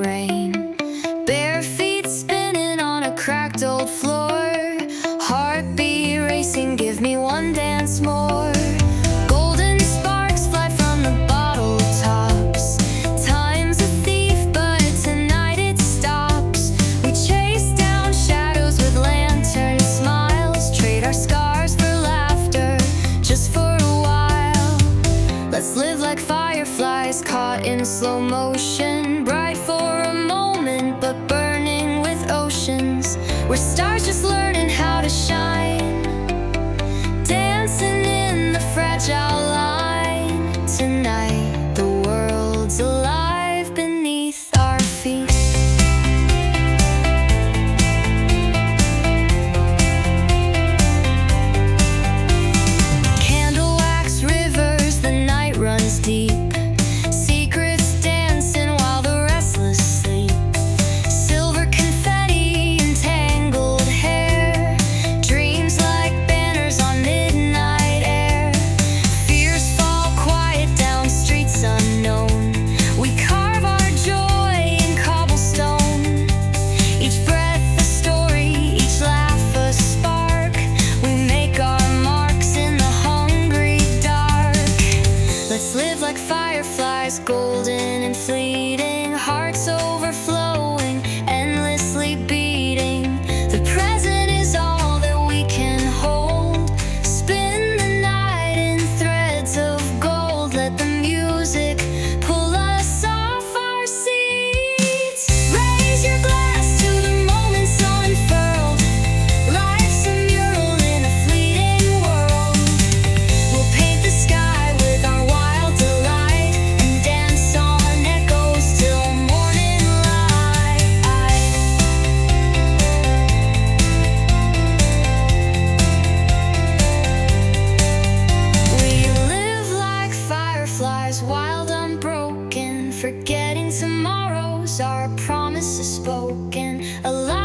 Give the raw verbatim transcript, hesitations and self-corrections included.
rain. Bare feet spinning on a cracked old floor. Heartbeat racing, give me one dance more. Golden sparks fly from the bottle tops. Time's a thief, but tonight it stops. We chase down shadows with lantern smiles. Trade our scars for laughter, just for a while. Let's live like fireflies caught in slow motion. Bright for a moment, but burning with oceans. We're stars just learning how to shine, dancing in the fragile line. Tonight the world's alive beneath our feet. Candle wax rivers, the night runs deep. Secrets dancing while the restless sleep. Silver confetti and tangled hair. Dreams like banners on midnight air. Fears fall quiet down streets unknown. We carve our joy in cobblestone. Each breath a story, each laugh a spark. We make our marks in the hungry dark. Let's live like fireflies, golden and fleeting. Hearts overflowing, endlessly beating. The present is all that we can hold. Spin the night in threads of gold. Let the music pull us off our seats. Raise your glass to the moments unfurled. Life's a mural in a fleeting world. We'll paint the sky with our wild delight and dance on echoes till morning light. We live like fireflies, wild, unbroken, forgetting tomorrows, our promises spoken. Alive